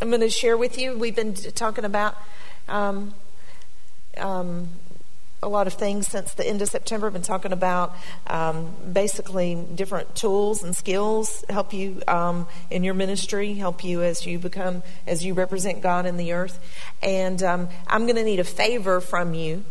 I'm going to share with you. We've been talking about a lot of things since the end of September. I've been talking about basically different tools and skills, help you in your ministry, help you as you represent God in the earth. And I'm going to need a favor from you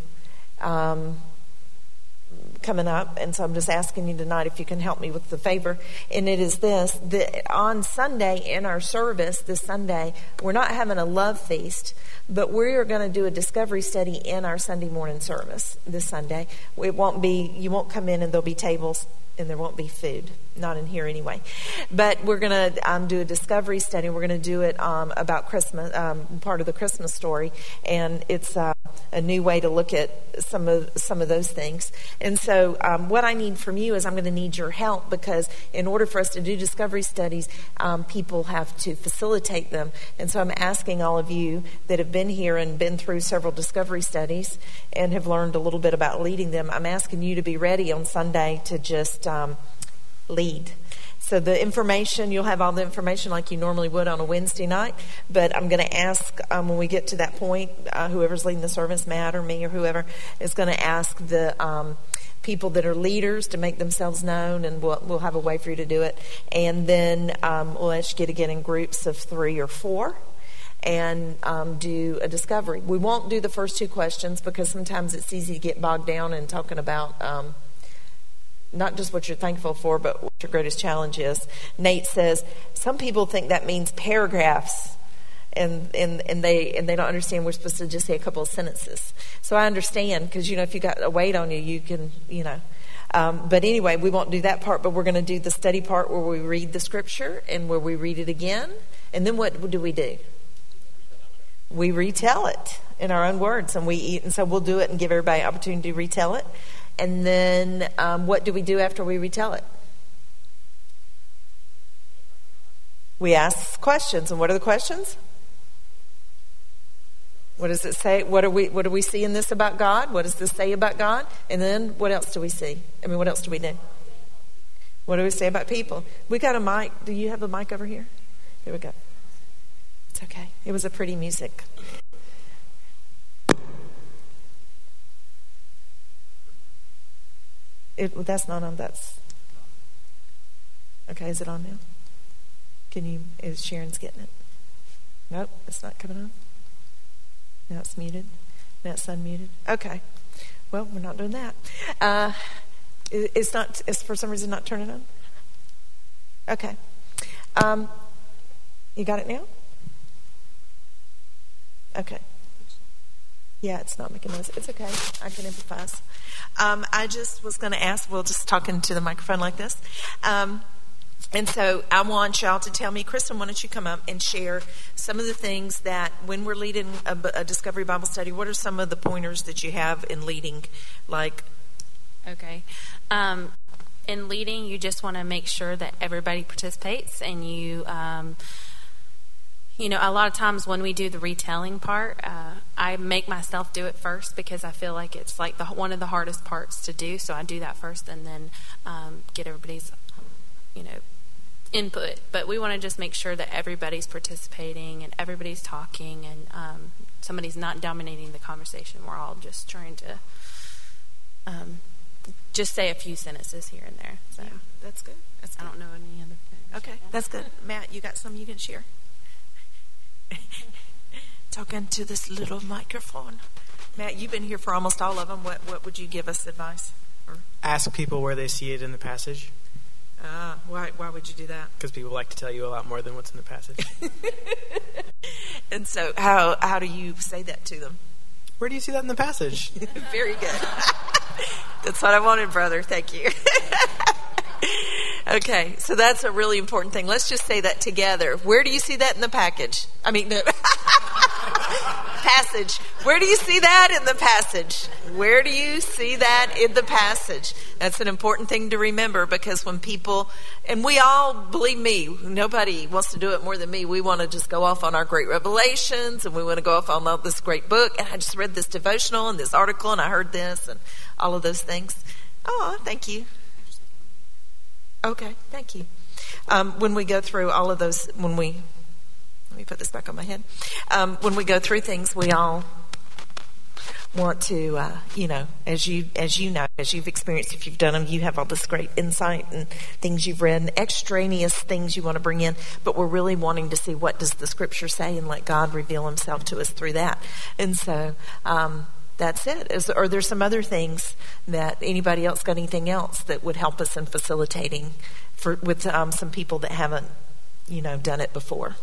coming up, and so I'm just asking you tonight if you can help me with the favor. And it is this: that on Sunday in our service this Sunday, we're not having a love feast, but we're going to do a discovery study in our Sunday morning service this Sunday. You won't come in and there'll be tables and there won't be food. Not in here anyway. But we're going to do a discovery study. We're going to do it about Christmas, part of the Christmas story. And it's a new way to look at some of those things. And so what I need from you is I'm going to need your help, because in order for us to do discovery studies, people have to facilitate them. And so I'm asking all of you that have been here and been through several discovery studies and have learned a little bit about leading them, I'm asking you to be ready on Sunday to just lead. So the information, you'll have all the information like you normally would on a Wednesday night, but I'm going to ask when we get to that point, whoever's leading the service, Matt or me or whoever, is going to ask the people that are leaders to make themselves known, and we'll have a way for you to do it. And then we'll ask you to get in groups of 3 or 4 and do a discovery. We won't do the first 2 questions because sometimes it's easy to get bogged down in talking about not just what you're thankful for, but what your greatest challenge is. Nate says some people think that means paragraphs, and they don't understand we're supposed to just say a couple of sentences. So I understand, because if you got a weight on you, you can But anyway, we won't do that part. But we're going to do the study part where we read the scripture and where we read it again. And then what do? We retell it in our own words, and we eat. And so we'll do it and give everybody an opportunity to retell it. And then what do we do after we retell it? We ask questions. And what are the questions? What does it say? What do we see in this about God? What does this say about God? And then what else do we see? What else do we do? What do we say about people? We got a mic. Do you have a mic over here? Here we go. It's okay. It was a pretty music. That's not on. That's okay. Is it on now? Is Sharon's getting it? Nope, it's not coming on. Now it's muted. Now it's unmuted. Okay. Well, we're not doing that. It's not. It's for some reason not turning on. Okay. You got it now? Okay. Yeah, it's not making noise. It's okay. I can improvise. I just was going to ask, we'll just talk into the microphone like this. And so I want y'all to tell me, Kristen, why don't you come up and share some of the things that when we're leading a Discovery Bible study, what are some of the pointers that you have in leading? Okay. In leading, you just want to make sure that everybody participates, and you a lot of times when we do the retelling part, I make myself do it first because I feel like it's like one of the hardest parts to do. So I do that first and then get everybody's, input. But we want to just make sure that everybody's participating and everybody's talking, and somebody's not dominating the conversation. We're all just trying to just say a few sentences here and there. So yeah, that's good. I don't know any other thing. Okay, that's good. Matt, you got some you can share? Talking to this little microphone. Matt, you've been here for almost all of them. What would you give us advice? Ask people where they see it in the passage. Why would you do that? Because people like to tell you a lot more than what's in the passage. And so how do you say that to them? Where do you see that in the passage? Very good. That's what I wanted, brother. Thank you. Okay, so that's a really important thing. Let's just say that together. Where do you see that in the passage? Where do you see that in the passage? Where do you see that in the passage? That's an important thing to remember, because when people, and we all, believe me, nobody wants to do it more than me. We want to just go off on our great revelations, and we want to go off on this great book. And I just read this devotional and this article, and I heard this, and all of those things. Oh, thank you. Okay, thank you. When we go through all of those, Let me put this back on my head. When we go through things, we all want to, as you've experienced, if you've done them, you have all this great insight and things you've read, and extraneous things you want to bring in, but we're really wanting to see what does the Scripture say and let God reveal Himself to us through that. And so that's it. Are there some other things that anybody else got anything else that would help us in facilitating with some people that haven't, done it before?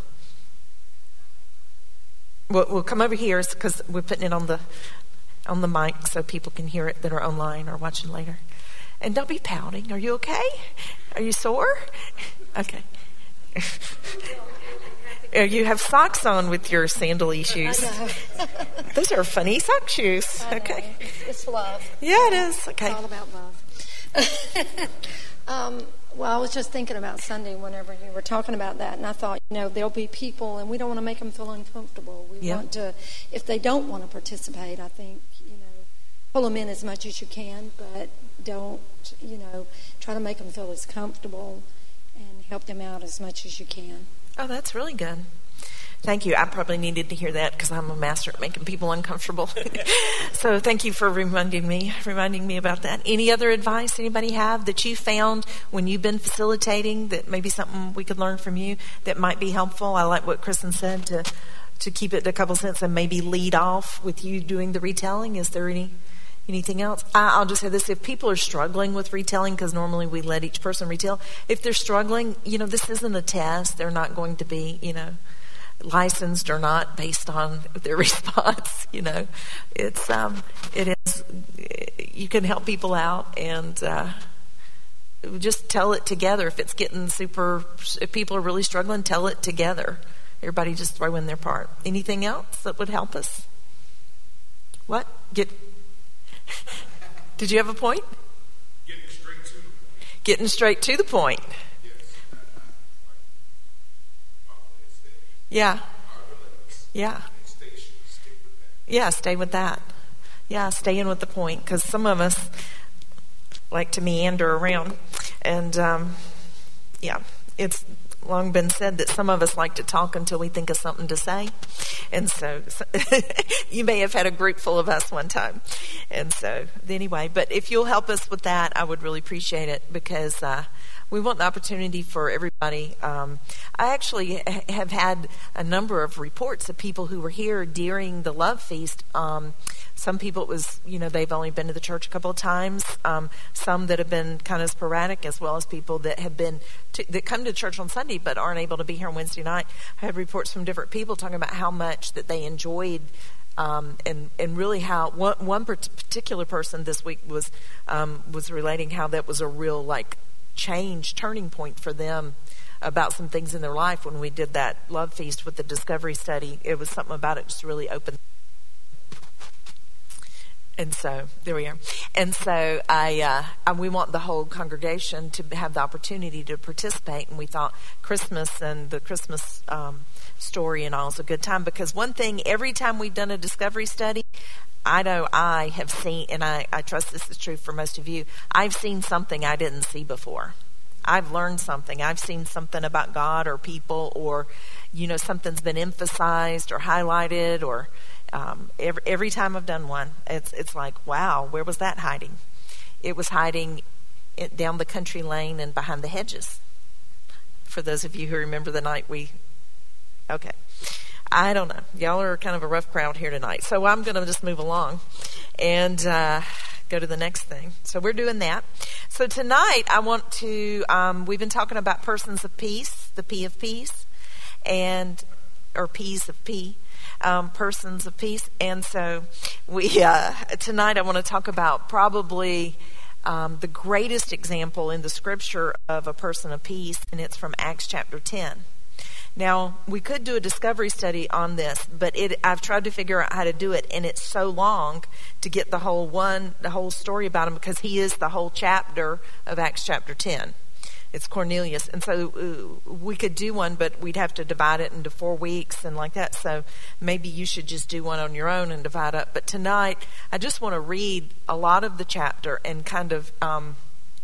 We'll come over here because we're putting it on the mic so people can hear it that are online or watching later. And don't be pouting. Are you okay? Are you sore? Okay. You have socks on with your sandal-y shoes. I know. Those are funny sock shoes. Okay. It's love. Yeah, it is. Okay. It's all about love. Well, I was just thinking about Sunday whenever you were talking about that, and I thought, there'll be people, and we don't want to make them feel uncomfortable. We want to, if they don't want to participate, I think, pull them in as much as you can, but don't, try to make them feel as comfortable and help them out as much as you can. Oh, that's really good. Thank you. I probably needed to hear that because I'm a master at making people uncomfortable. So thank you for reminding me about that. Any other advice anybody have that you found when you've been facilitating that maybe something we could learn from you that might be helpful? I like what Kristen said to keep it to a couple cents and maybe lead off with you doing the retelling. Is there anything else? I'll just say this. If people are struggling with retelling, because normally we let each person retell, if they're struggling, this isn't a test. They're not going to be, licensed or not based on their response. It is, you can help people out and just tell it together. If it's getting if people are really struggling, tell it together. Everybody just throw in their part. Anything else that would help us? What? Did you have a point? Getting straight to the point. Yeah. Yeah. Yeah, stay with that. Yeah, stay in with the point, because some of us like to meander around. And, it's long been said that some of us like to talk until we think of something to say. And so you may have had a group full of us one time. And so anyway, but if you'll help us with that, I would really appreciate it, because we want the opportunity for everybody. I actually have had a number of reports of people who were here during the Love Feast. Some people, it was, they've only been to the church a couple of times. Some that have been kind of sporadic, as well as people that have been that come to church on Sunday but aren't able to be here on Wednesday night. I had reports from different people talking about how much that they enjoyed, and really how one particular person this week was relating how that was a real turning point for them about some things in their life when we did that Love Feast with the Discovery Study. It was something about it just really opened. And so there we are. And so we want the whole congregation to have the opportunity to participate. And we thought Christmas and the Christmas story and all is a good time, because one thing, every time we've done a Discovery Study, I know I have seen, and I trust this is true for most of you, I've seen something I didn't see before. I've learned something. I've seen something about God or people, or, something's been emphasized or highlighted, or every time I've done one, it's like, wow, where was that hiding? It was hiding down the country lane and behind the hedges. For those of you who remember the night okay. I don't know. Y'all are kind of a rough crowd here tonight. So I'm going to just move along and go to the next thing. So we're doing that. So tonight I want to, we've been talking about persons of peace, the P of peace, or P's of P, persons of peace. And so tonight I want to talk about probably the greatest example in the Scripture of a person of peace, and it's from Acts chapter 10. Now, we could do a discovery study on this, but I've tried to figure out how to do it, and it's so long to get the whole story about him, because he is the whole chapter of Acts chapter 10. It's Cornelius. And so we could do one, but we'd have to divide it into 4 weeks and like that. So maybe you should just do one on your own and divide up. But tonight, I just want to read a lot of the chapter and kind of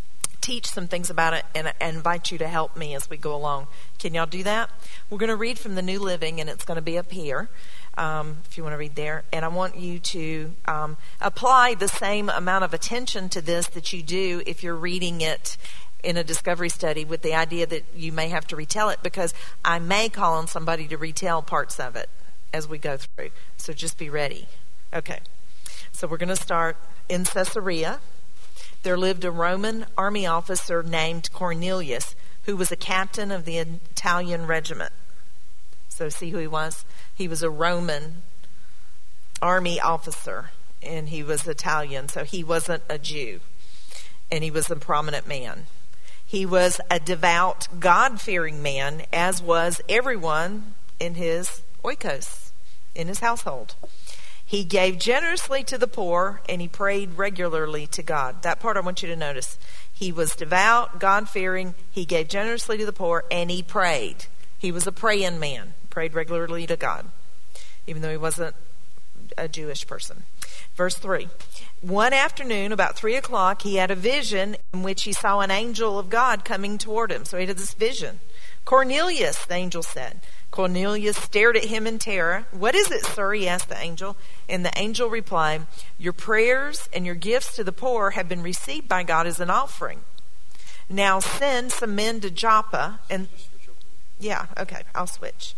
teach some things about it and invite you to help me as we go along. Can y'all do that? We're going to read from the New Living, and it's going to be up here if you want to read there. And I want you to apply the same amount of attention to this that you do if you're reading it in a discovery study, with the idea that you may have to retell it, because I may call on somebody to retell parts of it as we go through. So just be ready. Okay. So we're going to start in Caesarea. There lived a Roman army officer named Cornelius, who was a captain of the Italian regiment. So see who he was? He was a Roman army officer, and he was Italian, so he wasn't a Jew, and he was a prominent man. He was a devout, God-fearing man, as was everyone in his oikos, in his household. He gave generously to the poor, and he prayed regularly to God. That part I want you to notice. He was devout, God-fearing, he gave generously to the poor, and he prayed. He was a praying man, prayed regularly to God, even though he wasn't a Jewish person. Verse 3. One afternoon, about 3 o'clock, he had a vision in which he saw an angel of God coming toward him. So he had this vision. Cornelius, the angel said. Cornelius stared at him in terror. What is it, sir? He asked the angel. And the angel replied, your prayers and your gifts to the poor have been received by God as an offering. Now send some men to Joppa and... Yeah, okay, I'll switch.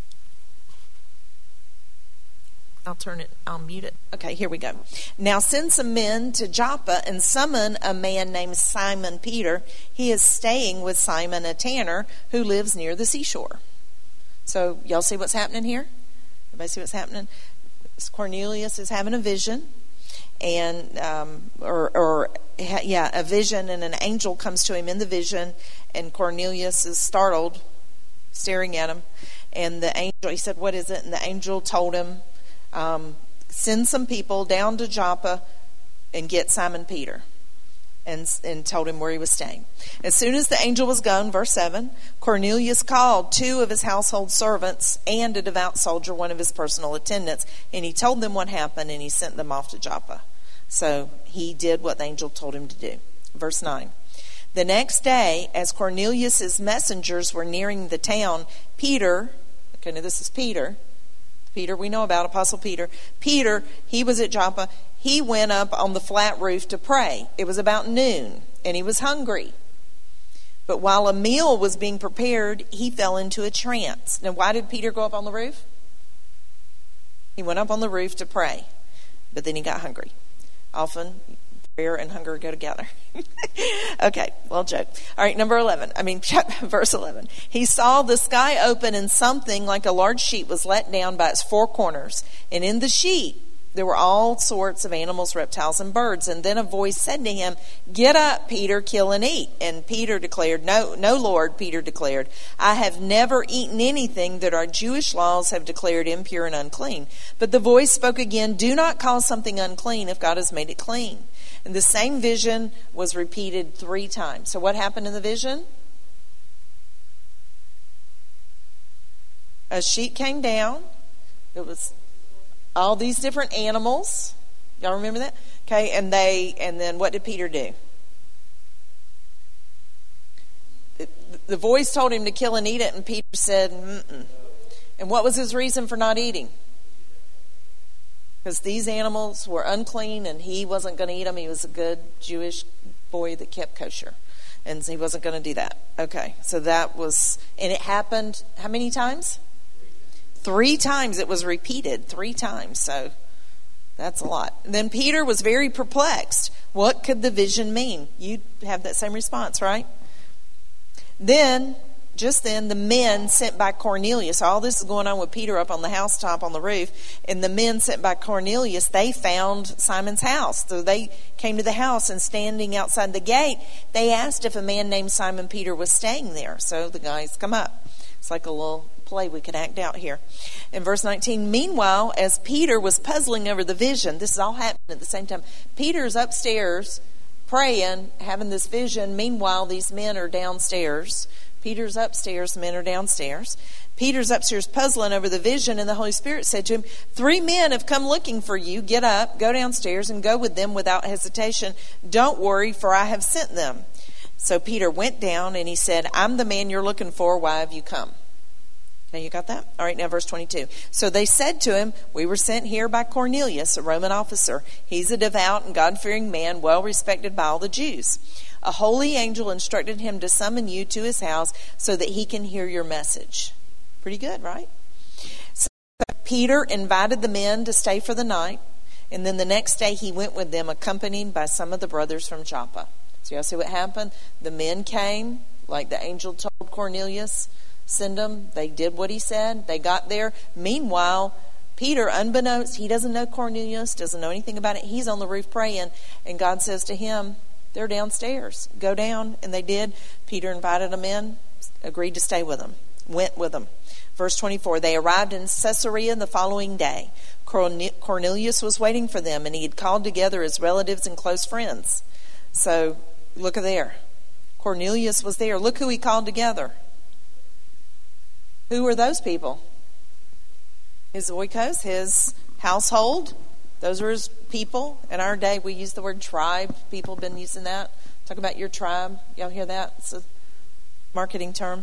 I'll mute it. Okay, here we go. Now send some men to Joppa and summon a man named Simon Peter. He is staying with Simon, a tanner, who lives near the seashore. So y'all see what's happening here? Everybody see what's happening? Cornelius is having a vision, and a vision, and an angel comes to him in the vision, and Cornelius is startled, staring at him. And the angel, he said, "What is it?" And the angel told him, "Send some people down to Joppa and get Simon Peter." And told him where he was staying. As soon as the angel was gone, verse 7, Cornelius called 2 of his household servants and a devout soldier, one of his personal attendants, and he told them what happened, and he sent them off to Joppa. So he did what the angel told him to do. Verse 9. The next day, as Cornelius' messengers were nearing the town, Peter, okay, now this is Peter we know about, Apostle Peter, he was at Joppa. He went up on the flat roof to pray. It was about noon, and he was hungry. But while a meal was being prepared, he fell into a trance. Now, why did Peter go up on the roof? He went up on the roof to pray, but then he got hungry. Often, prayer and hunger go together. Okay, well, joke. All right, verse 11. He saw the sky open, and something like a large sheet was let down by its 4 corners. And in the sheet, there were all sorts of animals, reptiles, and birds. And then a voice said to him, "Get up, Peter, kill and eat." And Peter declared, No, Lord, Peter declared, "I have never eaten anything that our Jewish laws have declared impure and unclean." But the voice spoke again, "Do not call something unclean if God has made it clean." And the same vision was repeated 3 times. So what happened in the vision? A sheet came down. It was all these different animals. Y'all remember that? Okay, and then what did Peter do? The voice told him to kill and eat it, and Peter said, "Mm-mm." And what was his reason for not eating? Because these animals were unclean, and he wasn't going to eat them. He was a good Jewish boy that kept kosher, and he wasn't going to do that. Okay, so that was, and it happened how many times? 3 times. It was repeated 3 times. So that's a lot. And then Peter was very perplexed. What could the vision mean? You'd have that same response, right? Just then, the men sent by Cornelius, all this is going on with Peter up on the housetop on the roof, and the men sent by Cornelius, they found Simon's house. So they came to the house, and standing outside the gate, they asked if a man named Simon Peter was staying there. So the guys come up. It's like a little play we could act out here. In verse 19, meanwhile, as Peter was puzzling over the vision, this is all happening at the same time. Peter's upstairs praying, having this vision. Meanwhile, these men are downstairs. Peter's upstairs, men are downstairs. Peter's upstairs puzzling over the vision, and the Holy Spirit said to him, 3 men have come looking for you. Get up, go downstairs, and go with them without hesitation. Don't worry, for I have sent them. So Peter went down and he said, I'm the man you're looking for. Why have you come? Now you got that? All right, now verse 22. So they said to him, we were sent here by Cornelius, a Roman officer. He's a devout and God-fearing man, well respected by all the Jews. A holy angel instructed him to summon you to his house so that he can hear your message. Pretty good, right? So Peter invited the men to stay for the night, and then the next day he went with them, accompanied by some of the brothers from Joppa. So y'all see what happened? The men came, like the angel told Cornelius, send them. They did what he said. They got there. Meanwhile, Peter, unbeknownst, he doesn't know Cornelius, doesn't know anything about it. He's on the roof praying, and God says to him, they're downstairs. Go down. And they did. Peter invited them in, agreed to stay with them, went with them. Verse 24, they arrived in Caesarea the following day. Cornelius was waiting for them, and he had called together his relatives and close friends. So, look at there. Cornelius was there. Look who he called together. Who were those people? His oikos, his household. Those are his people. In our day, we use the word tribe. People have been using that. Talk about your tribe. Y'all hear that? It's a marketing term.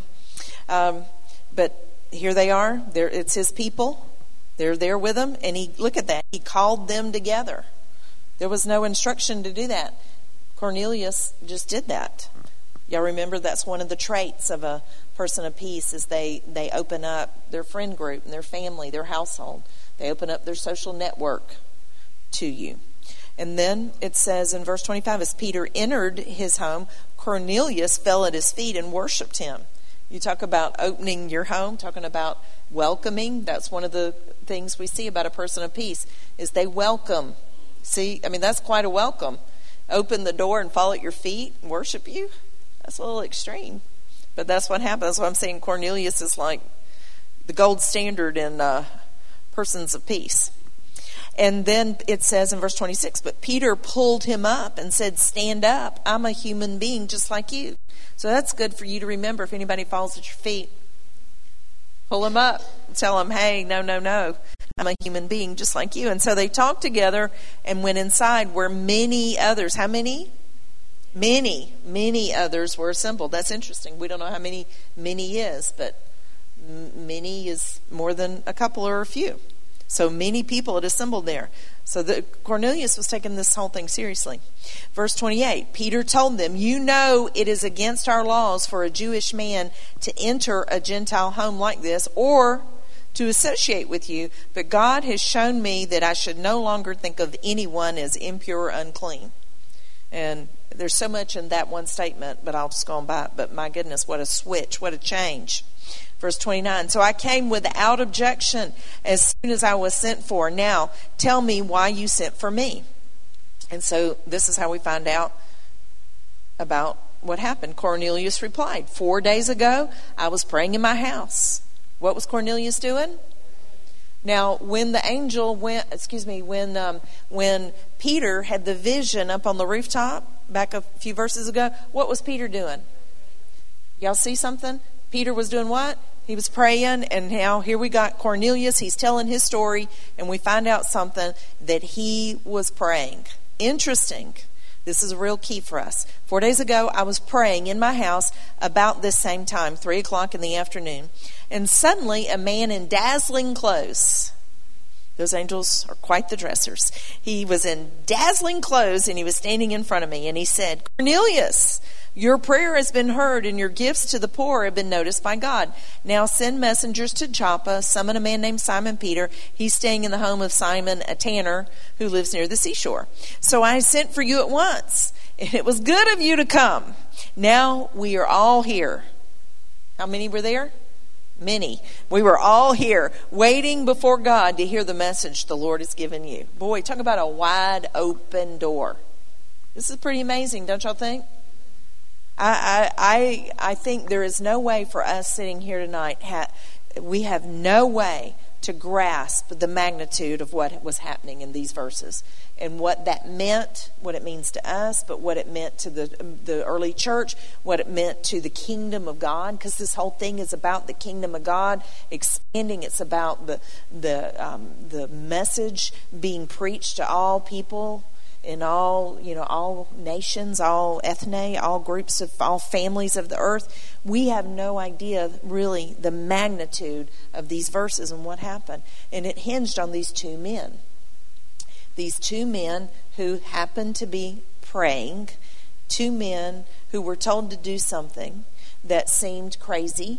But here they are. It's his people. They're there with him. And look at that. He called them together. There was no instruction to do that. Cornelius just did that. Y'all remember that's one of the traits of a person of peace is they open up their friend group and their family, their household. They open up their social network to you. And then it says in verse 25, as Peter entered his home, Cornelius fell at his feet and worshiped him. You talk about opening your home, talking about welcoming. That's one of the things we see about a person of peace is they welcome. See, I mean, that's quite a welcome. Open the door and fall at your feet and worship you. That's a little extreme. But that's what happened. That's what I'm saying. Cornelius is like the gold standard in persons of peace. And then it says in verse 26, but Peter pulled him up and said, stand up. I'm a human being just like you. So that's good for you to remember if anybody falls at your feet. Pull him up. Tell him, hey, no. I'm a human being just like you. And so they talked together and went inside where many others. How many? Many others were assembled. That's interesting. We don't know how many is, but many is more than a couple or a few. So many people had assembled there. So Cornelius was taking this whole thing seriously. Verse 28, Peter told them, you know it is against our laws for a Jewish man to enter a Gentile home like this or to associate with you, but God has shown me that I should no longer think of anyone as impure or unclean. And there's so much in that one statement, but I'll just go on by it. But my goodness, what a switch, what a change. Verse 29, so I came without objection as soon as I was sent for. Now, tell me why you sent for me. And so this is how we find out about what happened. Cornelius replied, 4 days ago, I was praying in my house. What was Cornelius doing? Now, when the angel went, when Peter had the vision up on the rooftop back a few verses ago, what was Peter doing? Y'all see something? Peter was doing what? He was praying, and now here we got Cornelius. He's telling his story, and we find out something that he was praying. Interesting. This is a real key for us. 4 days ago, I was praying in my house about this same time, 3 o'clock in the afternoon, and suddenly a man in dazzling clothes. Those angels are quite the dressers. He was in dazzling clothes, and he was standing in front of me, and he said, Cornelius, your prayer has been heard, and your gifts to the poor have been noticed by God. Now send messengers to Joppa, summon a man named Simon Peter. He's staying in the home of Simon, a tanner, who lives near the seashore. So I sent for you at once, and it was good of you to come. Now we are all here. How many were there? Many. We were all here, waiting before God to hear the message the Lord has given you. Boy, talk about a wide open door. This is pretty amazing, don't y'all think? I think there is no way for us sitting here tonight. We have no way to grasp the magnitude of what was happening in these verses and what that meant, what it means to us, but what it meant to the early church, what it meant to the kingdom of God, because this whole thing is about the kingdom of God expanding. It's about the message being preached to all people. in all, all nations, all ethne, all groups of, all families of the earth. We have no idea really the magnitude of these verses and what happened. And it hinged on these two men. These two men who happened to be praying, two men who were told to do something that seemed crazy.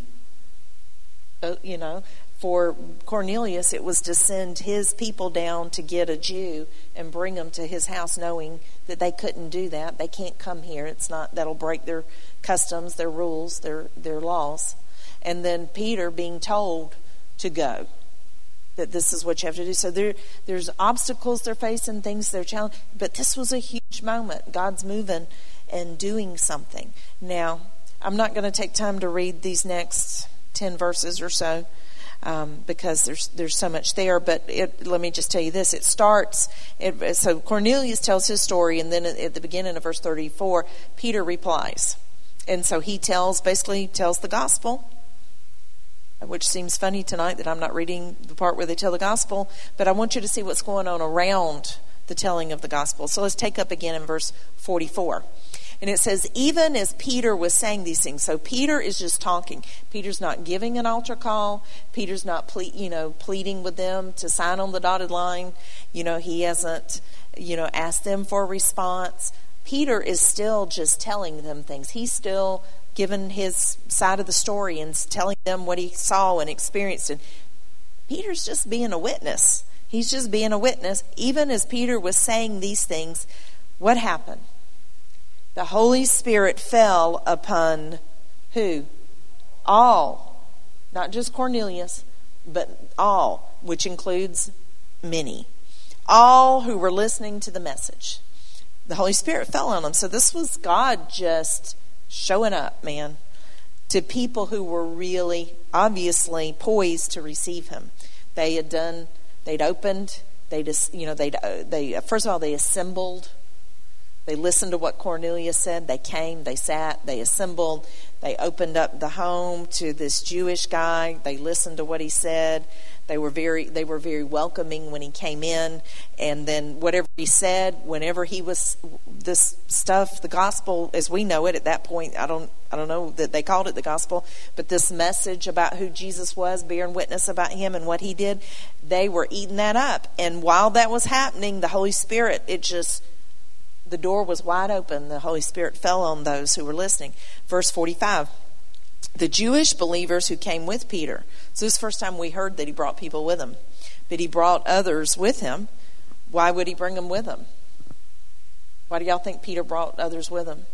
For Cornelius, it was to send his people down to get a Jew and bring them to his house, knowing that they couldn't do that. They can't come here. It's not, that'll break their customs, their rules, their laws. And then Peter being told to go, that this is what you have to do. So there's obstacles they're facing, things they're challenging. But this was a huge moment. God's moving and doing something. Now, I'm not going to take time to read these next 10 verses or so. Because there's so much there, but let me just tell you this. It starts, so Cornelius tells his story, and then at the beginning of verse 34, Peter replies. And so he basically tells the gospel, which seems funny tonight that I'm not reading the part where they tell the gospel, but I want you to see what's going on around the telling of the gospel. So let's take up again in verse 44. And it says, even as Peter was saying these things, so Peter is just talking. Peter's not giving an altar call. Peter's not pleading with them to sign on the dotted line. He hasn't, asked them for a response. Peter is still just telling them things. He's still giving his side of the story and telling them what he saw and experienced. And Peter's just being a witness. He's just being a witness. Even as Peter was saying these things, what happened? The Holy Spirit fell upon who? All. Not just Cornelius, but all, which includes many. All who were listening to the message. The Holy Spirit fell on them. So this was God just showing up, man, to people who were really, obviously poised to receive him. They'd opened, first of all, they assembled. They listened to what Cornelius said. They came, they sat, they assembled. They opened up the home to this Jewish guy. They listened to what he said. They were very welcoming when he came in. And then whatever he said, whenever he was, this stuff, the gospel as we know it at that point, I don't know that they called it the gospel, but this message about who Jesus was, bearing witness about him and what he did, they were eating that up. And while that was happening, the Holy Spirit, the door was wide open. The Holy Spirit fell on those who were listening. Verse 45, the Jewish believers who came with Peter. So this is the first time we heard that he brought people with him. But he brought others with him. Why would he bring them with him? Why do y'all think Peter brought others with him?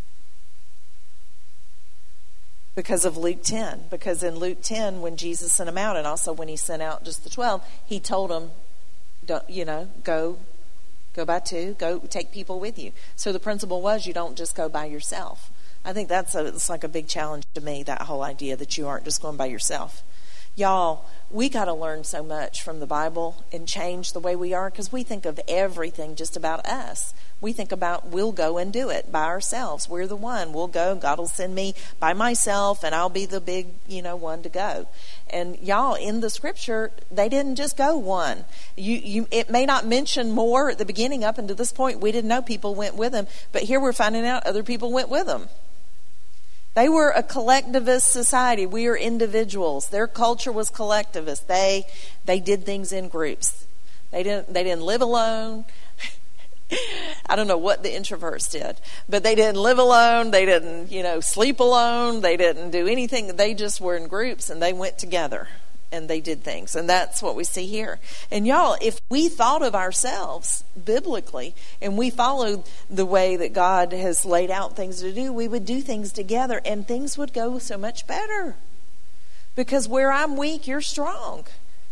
Because of Luke 10. Because in Luke 10, when Jesus sent them out, and also when he sent out just the 12, he told them, go by two, go take people with you. So the principle was you don't just go by yourself. I think it's like a big challenge to me, that whole idea that you aren't just going by yourself. Y'all, we got to learn so much from the Bible and change the way we are, because we think of everything just about us. We think about we'll go and do it by ourselves. We're the one. We'll go. God will send me by myself, and I'll be the big, one to go. And y'all, in the scripture, they didn't just go one. It may not mention more at the beginning. Up until this point, we didn't know people went with them. But here we're finding out other people went with them. They were a collectivist society. We are individuals. Their culture was collectivist. They did things in groups. They didn't live alone. I don't know what the introverts did, but they didn't live alone. They didn't, sleep alone. They didn't do anything. They just were in groups, and they went together and they did things. And that's what we see here. And y'all, if we thought of ourselves biblically and we followed the way that God has laid out things to do, we would do things together and things would go so much better. Because where I'm weak, you're strong,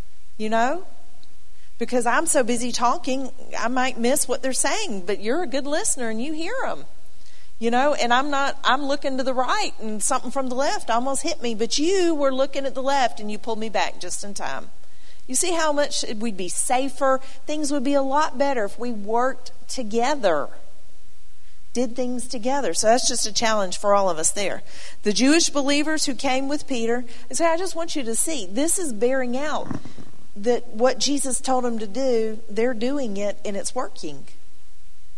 Because I'm so busy talking, I might miss what they're saying, but you're a good listener and you hear them, and I'm looking to the right and something from the left almost hit me, but you were looking at the left and you pulled me back just in time. You see how much we'd be safer? Things would be a lot better if we worked together, did things together. So that's just a challenge for all of us there. The Jewish believers who came with Peter, I just want you to see, this is bearing out that what Jesus told them to do, they're doing it and it's working.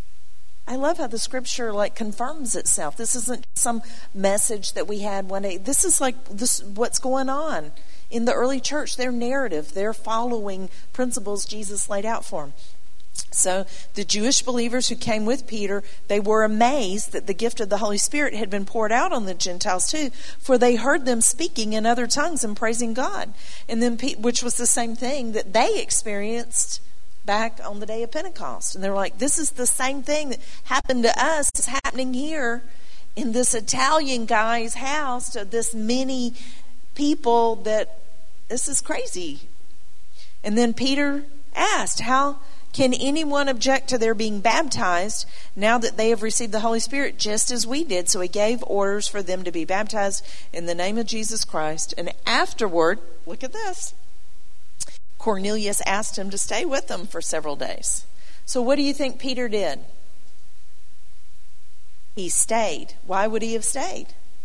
I love how the scripture confirms itself. This isn't some message that we had one day. This is what's going on in the early church. Their narrative, they're following principles Jesus laid out for them. So the Jewish believers who came with Peter, they were amazed that the gift of the Holy Spirit had been poured out on the Gentiles too, for they heard them speaking in other tongues and praising God. And then, which was the same thing that they experienced back on the day of Pentecost. And they're like, this is the same thing that happened to us. It's happening here in this Italian guy's house to this many people. This is crazy. And then Peter asked, how can anyone object to their being baptized now that they have received the Holy Spirit just as we did? So he gave orders for them to be baptized in the name of Jesus Christ. And afterward, look at this, Cornelius asked him to stay with them for several days. So what do you think Peter did? He stayed. Why would he have stayed?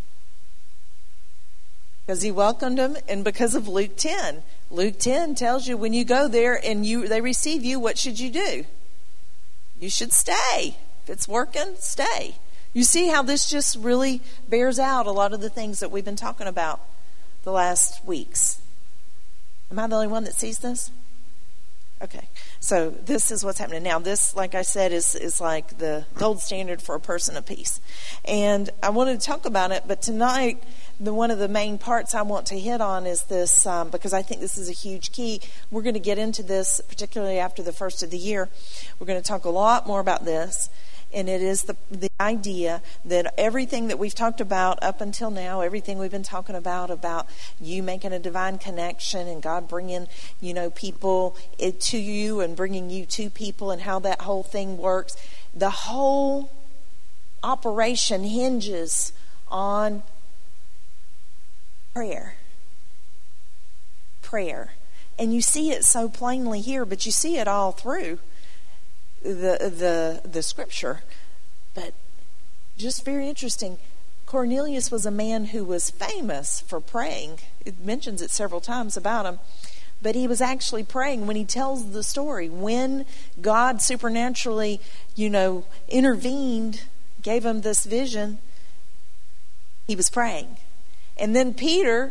Because he welcomed them, and because of Luke 10. Luke 10 tells you when you go there and they receive you, what should you do? You should stay. If it's working, stay. You see how this just really bears out a lot of the things that we've been talking about the last weeks. Am I the only one that sees this? Okay. So this is what's happening. Now this, like I said, is like the gold standard for a person of peace. And I wanted to talk about it, but tonight, one of the main parts I want to hit on is this, because I think this is a huge key. We're going to get into this, particularly after the first of the year. We're going to talk a lot more about this. And it is the idea that everything that we've talked about up until now, everything we've been talking about you making a divine connection and God bringing, people to you and bringing you to people and how that whole thing works. The whole operation hinges on prayer. And you see it so plainly here, but you see it all through the scripture. But just very interesting, Cornelius was a man who was famous for praying. It mentions it several times about him, but he was actually praying. When he tells the story, when God supernaturally intervened, gave him this vision, he was praying. And then Peter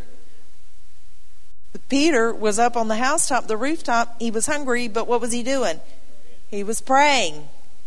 was up on the housetop, the rooftop. He was hungry, but what was he doing? He was praying.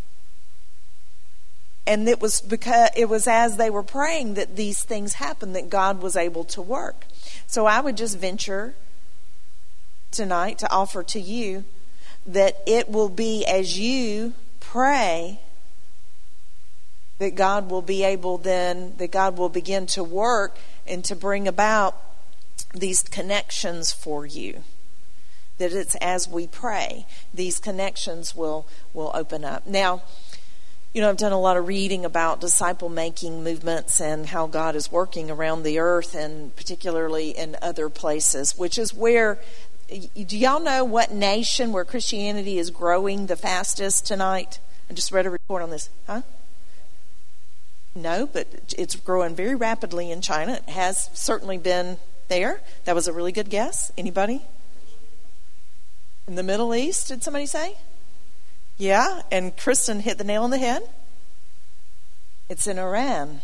And it was as they were praying that these things happened, that God was able to work. So I would just venture tonight to offer to you that it will be as you pray that God will begin to work and to bring about these connections for you. That it's as we pray, these connections will open up. Now, I've done a lot of reading about disciple-making movements and how God is working around the earth, and particularly in other places, which is where, do y'all know what nation where Christianity is growing the fastest tonight? I just read a report on this. Huh? No, but it's growing very rapidly in China. It has certainly been there. That was a really good guess. Anybody? In the Middle East, did somebody say? Yeah, and Kristen hit the nail on the head. It's in Iran.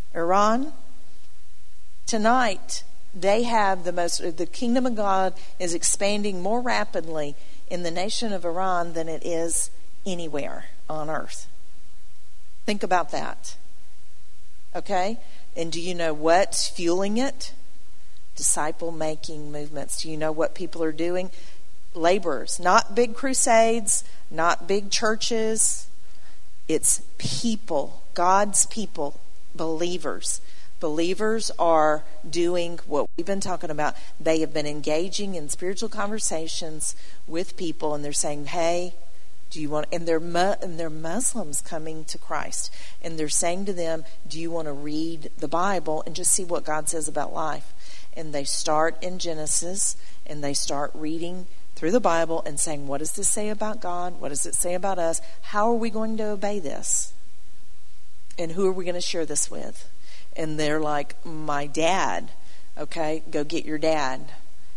Tonight, they have the kingdom of God is expanding more rapidly in the nation of Iran than it is anywhere on earth. Think about that. Okay? And do you know what's fueling it? Disciple-making movements. Do you know what people are doing? Laborers. Not big crusades, not big churches. It's people. God's people. Believers. Believers are doing what we've been talking about. They have been engaging in spiritual conversations with people, and they're saying, hey, do you want, and they're Muslims coming to Christ, and they're saying to them, do you want to read the Bible and just see what God says about life? And they start in Genesis, and they start reading through the Bible and saying, what does this say about God? What does it say about us? How are we going to obey this? And who are we going to share this with? And they're like, my dad. Okay, go get your dad.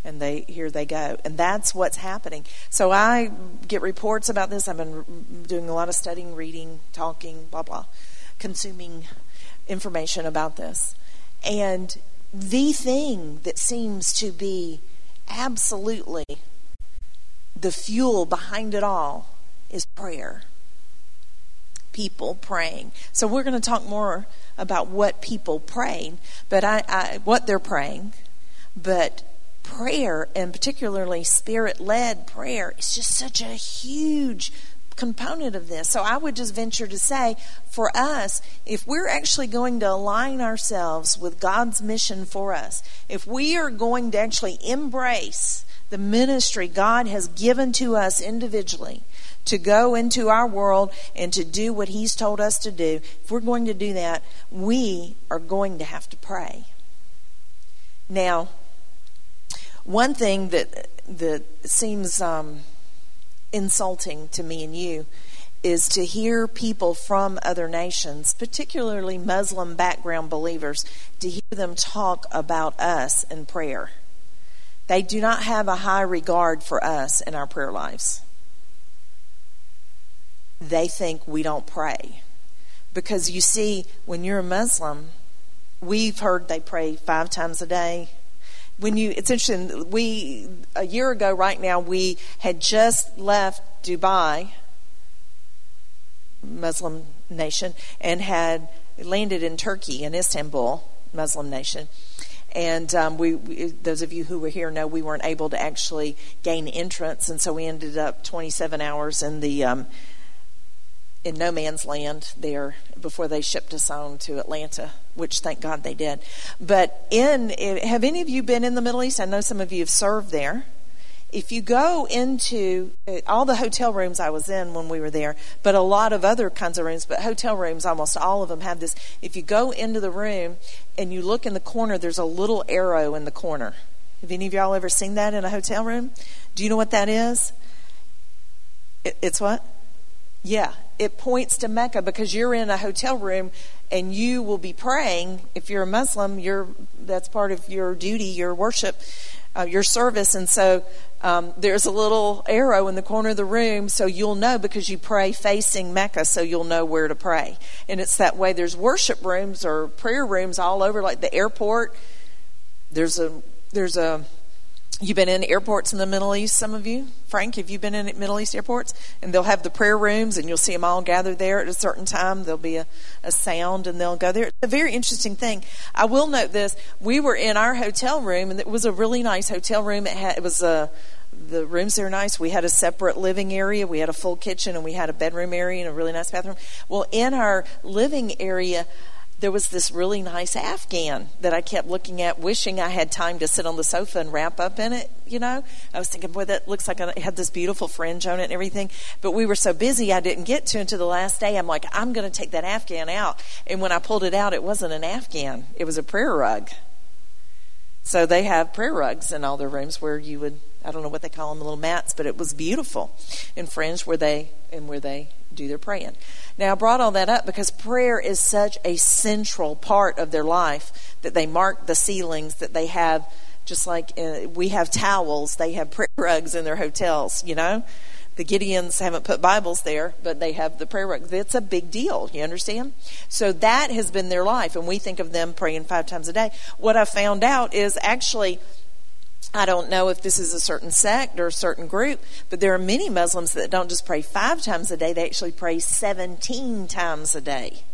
And here they go. And that's what's happening. So I get reports about this. I've been doing a lot of studying, reading, talking, blah, blah, consuming information about this. And the thing that seems to be absolutely the fuel behind it all is prayer. People praying. So we're going to talk more about what people praying, but what they're praying. But prayer, and particularly Spirit-led prayer, is just such a huge component of this. So I would just venture to say, for us, if we're actually going to align ourselves with God's mission for us, if we are going to actually embrace the ministry God has given to us individually to go into our world and to do what He's told us to do, if we're going to do that, we are going to have to pray. Now, one thing that seems insulting to me and you is to hear people from other nations, particularly Muslim background believers, to hear them talk about us in prayer. They do not have a high regard for us in our prayer lives. They think we don't pray. Because you see, when you're a Muslim, we've heard they pray 5 times a day. It's interesting, a year ago right now, we had just left Dubai, Muslim nation, and had landed in Turkey, in Istanbul, Muslim nation. And those of you who were here know we weren't able to actually gain entrance, and so we ended up 27 hours in no man's land there before they shipped us on to Atlanta, which thank God they did. But have any of you been in the Middle East? I know some of you have served there. If you go into all the hotel rooms I was in when we were there, but a lot of other kinds of rooms, but hotel rooms, almost all of them have this. If you go into the room and you look in the corner, there's a little arrow in the corner. Have any of y'all ever seen that in a hotel room? Do you know what that is? It's what? Yeah, it points to Mecca, because you're in a hotel room and you will be praying. If you're a Muslim, that's part of your duty, your worship, your service. And so there's a little arrow in the corner of the room, so you'll know, because you pray facing Mecca, so you'll know where to pray. And it's that way. There's worship rooms or prayer rooms all over, like the airport. There's a You've been in airports in the Middle East, some of you. Frank, have you been in Middle East airports? And they'll have the prayer rooms, and you'll see them all gathered there at a certain time. There'll be a sound, and they'll go there. It's a very interesting thing. I will note this. We were in our hotel room, and it was a really nice hotel room. The rooms there are nice. We had a separate living area. We had a full kitchen, and we had a bedroom area and a really nice bathroom. Well, in our living area, there was this really nice Afghan that I kept looking at, wishing I had time to sit on the sofa and wrap up in it, I was thinking, boy, that looks like it had this beautiful fringe on it and everything. But we were so busy, I didn't get to until the last day. I'm like, I'm going to take that Afghan out. And when I pulled it out, it wasn't an Afghan. It was a prayer rug. So they have prayer rugs in all their rooms where you would, I don't know what they call them, little mats, but it was beautiful and fringe where they do their praying. Now, I brought all that up because prayer is such a central part of their life that they mark the ceilings, that they have, just like we have towels, they have prayer rugs in their hotels, The Gideons haven't put Bibles there, but they have the prayer rugs. It's a big deal, you understand? So that has been their life, and we think of them praying 5 times a day. What I found out is actually, I don't know if this is a certain sect or a certain group, but there are many Muslims that don't just pray 5 times a day, they actually pray 17 times a day.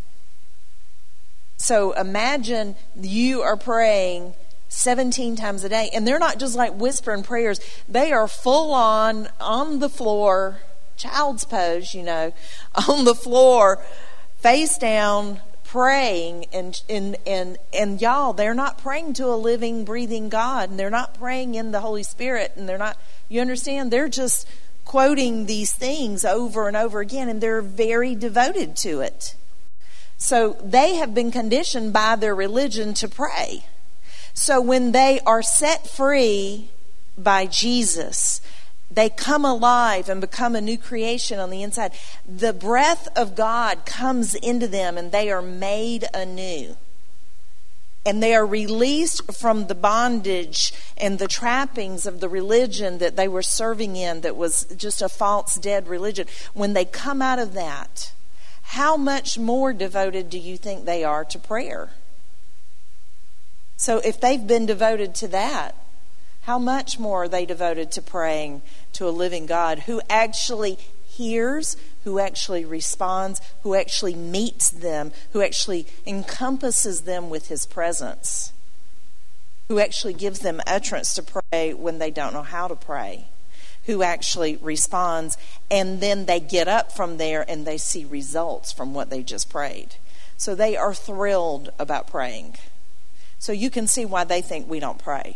So imagine you are praying 17 times a day, and they're not just like whispering prayers. They are full on the floor, child's pose, on the floor, face down, praying, and y'all, they're not praying to a living, breathing God, and they're not praying in the Holy Spirit, and they're not, you understand, they're just quoting these things over and over again, and they're very devoted to it. So they have been conditioned by their religion to pray. So when they are set free by Jesus, they come alive and become a new creation on the inside. The breath of God comes into them and they are made anew. And they are released from the bondage and the trappings of the religion that they were serving in, that was just a false, dead religion. When they come out of that, how much more devoted do you think they are to prayer? So if they've been devoted to that, how much more are they devoted to praying to a living God who actually hears, who actually responds, who actually meets them, who actually encompasses them with his presence, who actually gives them utterance to pray when they don't know how to pray, who actually responds, and then they get up from there and they see results from what they just prayed. So they are thrilled about praying. So you can see why they think we don't pray.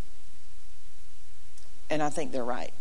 And I think they're right.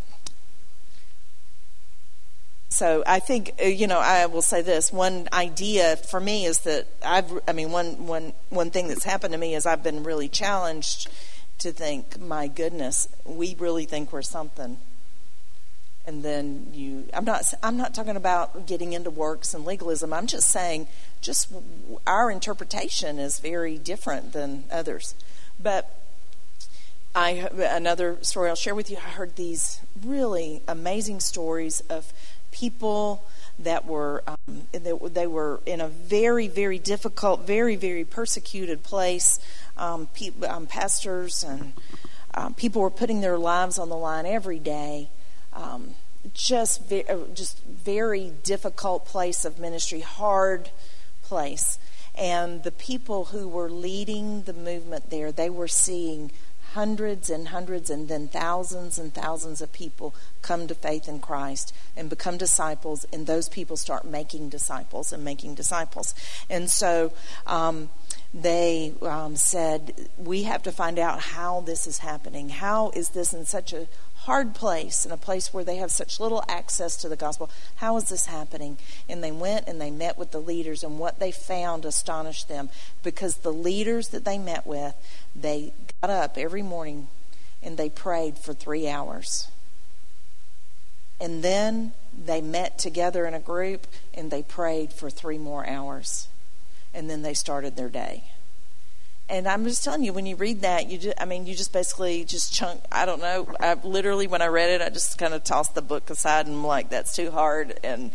So I think, I will say this. One idea for me is that one thing that's happened to me is I've been really challenged to think, my goodness, we really think we're something. And then I'm not talking about getting into works and legalism. I'm just saying, just our interpretation is very different than others. But another story I'll share with you. I heard these really amazing stories of people that were they were in a very, very difficult, very, very persecuted place. Pastors and people were putting their lives on the line every day. Just very difficult place of ministry, hard place. And the people who were leading the movement there, they were seeing hundreds and hundreds and then thousands and thousands of people come to faith in Christ and become disciples, and those people start making disciples and making disciples. And so they said, we have to find out how this is happening. How is this in such a hard place, in a place where they have such little access to the gospel? How is this happening? And they went and they met with the leaders, and what they found astonished them, because the leaders that they met with, they got up every morning and they prayed for 3 hours. And then they met together in a group and they prayed for 3 more hours. And then they started their day. And I'm just telling you, when you read that, you just basically just chunk. I don't know. I literally, when I read it, I just kind of tossed the book aside and I'm like, that's too hard. And,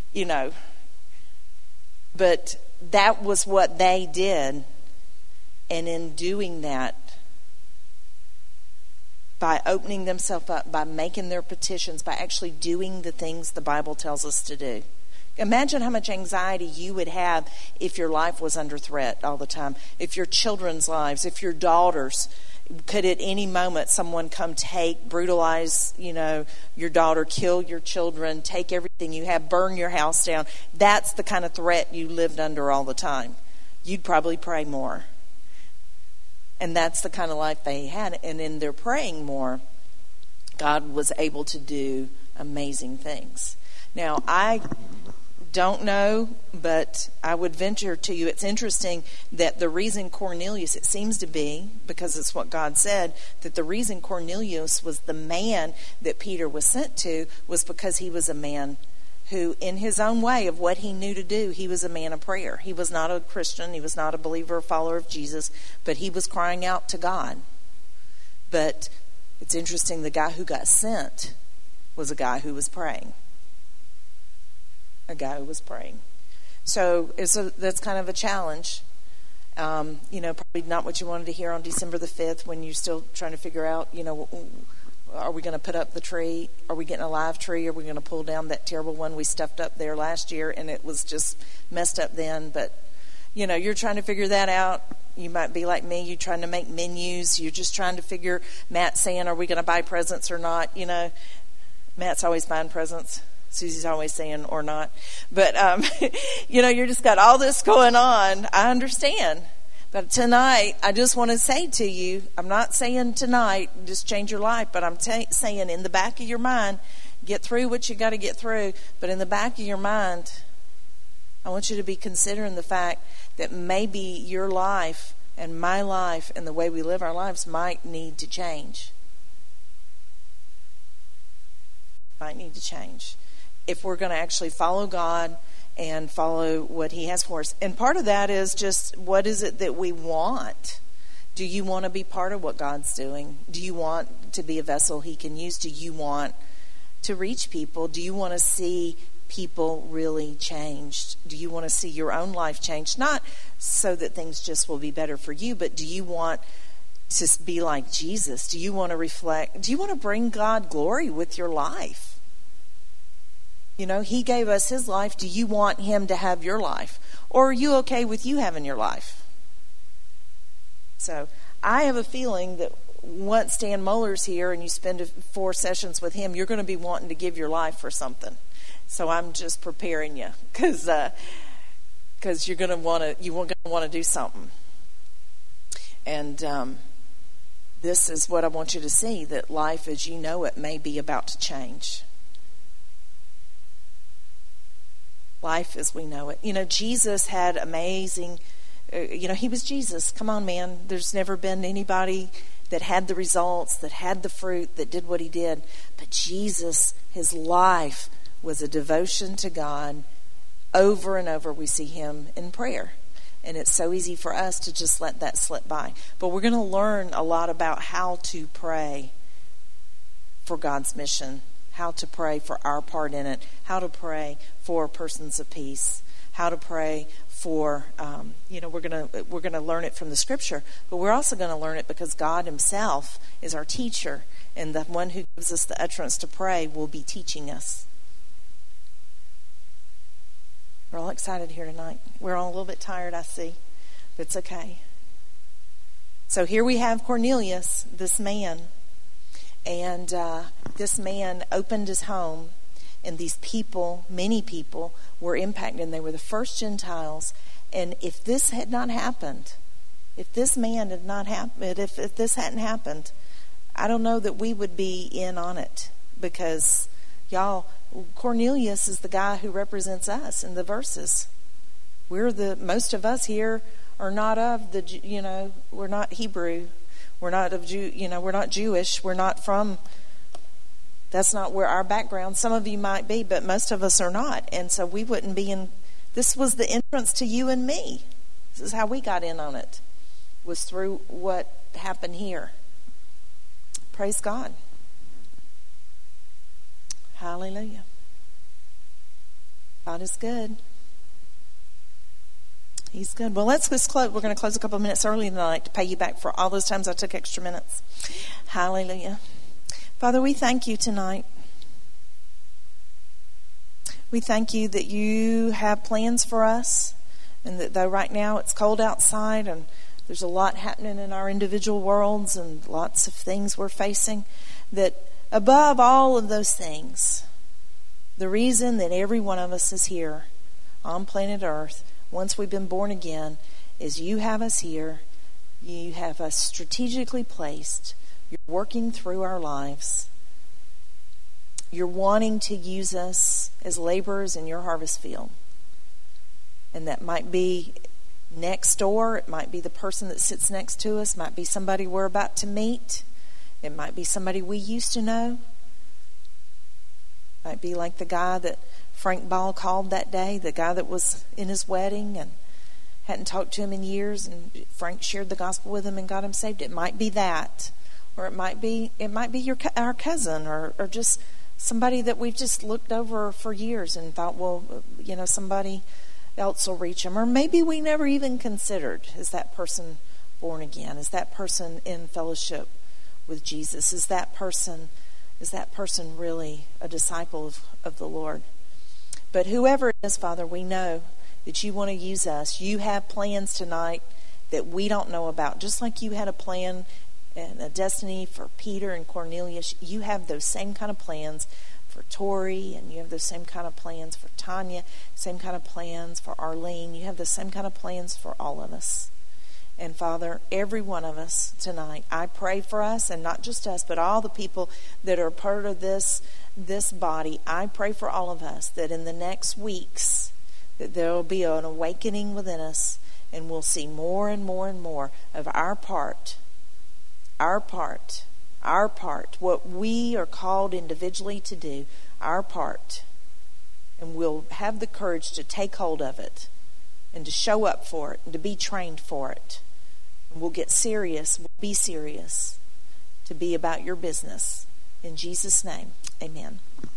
but that was what they did. And in doing that, by opening themselves up, by making their petitions, by actually doing the things the Bible tells us to do. Imagine how much anxiety you would have if your life was under threat all the time. If your children's lives, if your daughters, could at any moment someone come brutalize, your daughter, kill your children, take everything you have, burn your house down. That's the kind of threat you lived under all the time. You'd probably pray more. And that's the kind of life they had. And in their praying more, God was able to do amazing things. Now, I don't know, but I would venture to you, it's interesting that the reason Cornelius, it seems to be, because it's what God said, that the reason Cornelius was the man that Peter was sent to was because he was a man who, in his own way of what he knew to do, he was a man of prayer. He was not a Christian. He was not a believer or follower of Jesus, but he was crying out to God. But it's interesting, the guy who got sent was a guy who was praying. A guy who was praying. So that's kind of a challenge. Probably not what you wanted to hear on December the 5th when you're still trying to figure out, are we going to put up the tree? Are we getting a live tree? Are we going to pull down that terrible one we stuffed up there last year and it was just messed up then? But, you're trying to figure that out. You might be like me. You're trying to make menus. You're just trying to figure, Matt's saying, are we going to buy presents or not? Matt's always buying presents. Susie's always saying or not. But, you're just got all this going on. I understand. But tonight, I just want to say to you, I'm not saying tonight, just change your life, but I'm saying in the back of your mind, get through what you got to get through. But in the back of your mind, I want you to be considering the fact that maybe your life and my life and the way we live our lives might need to change. Might need to change. If we're going to actually follow God and follow what he has for us. And part of that is just, what is it that we want? Do you want to be part of what God's doing? Do you want to be a vessel he can use? Do you want to reach people? Do you want to see people really changed? Do you want to see your own life changed? Not so that things just will be better for you, but do you want to be like Jesus? Do you want to reflect? Do you want to bring God glory with your life? You know, he gave us his life. Do you want him to have your life? Or are you okay with you having your life? So I have a feeling that once Dan Muller's here and you spend 4 sessions with him, you're going to be wanting to give your life for something. So I'm just preparing you, because you're going to want to do something. And this is what I want you to see, that life as you know it may be about to change. Life as we know it. You know, Jesus had amazing, he was Jesus. Come on, man. There's never been anybody that had the results, that had the fruit, that did what he did. But Jesus, his life was a devotion to God. Over and over we see him in prayer. And it's so easy for us to just let that slip by. But we're going to learn a lot about how to pray for God's mission, how to pray for our part in it, how to pray for persons of peace, how to pray for, we're going to learn it from the Scripture, but we're also going to learn it because God himself is our teacher, and the one who gives us the utterance to pray will be teaching us. We're all excited here tonight. We're all a little bit tired, I see, but it's okay. So here we have Cornelius, this man, and this man opened his home, and these people, many people, were impacted, and they were the first Gentiles. And if this had not happened, if this man had not happened, if this hadn't happened, I don't know that we would be in on it, because y'all, Cornelius is the guy who represents us in the verses. Most of us here are not of the, we're not Hebrew. We're not of we're not Jewish. We're not from, that's not where our background. Some of you might be, but most of us are not. And so we wouldn't be in, this was the entrance to you and me. This is how we got in on it, was through what happened here. Praise God. Hallelujah. God is good. He's good. Well, let's just close. We're going to close a couple of minutes early tonight to pay you back for all those times I took extra minutes. Hallelujah. Father, we thank you tonight. We thank you that you have plans for us, and that though right now it's cold outside and there's a lot happening in our individual worlds and lots of things we're facing, that above all of those things, the reason that every one of us is here on planet Earth, once we've been born again, is you have us here. You have us strategically placed. You're working through our lives. You're wanting to use us as laborers in your harvest field. And that might be next door. It might be the person that sits next to us. It might be somebody we're about to meet. It might be somebody we used to know. It might be like the guy that Frank Ball called that day, the guy that was in his wedding and hadn't talked to him in years, and Frank shared the gospel with him and got him saved. It might be that, or it might be our cousin, or just somebody that we've just looked over for years and thought, well, somebody else will reach him. Or maybe we never even considered, is that person born again? Is that person in fellowship with Jesus? Is that person really a disciple of the Lord? But whoever it is, Father, we know that you want to use us. You have plans tonight that we don't know about. Just like you had a plan and a destiny for Peter and Cornelius, you have those same kind of plans for Tori, and you have those same kind of plans for Tanya, same kind of plans for Arlene. You have the same kind of plans for all of us. And Father, every one of us tonight, I pray for us, and not just us, but all the people that are part of this body. I pray for all of us that in the next weeks that there will be an awakening within us, and we'll see more and more and more of our part, what we are called individually to do, our part and we'll have the courage to take hold of it and to show up for it and to be trained for it. And we'll get serious, we'll be serious to be about your business. In Jesus' name, amen.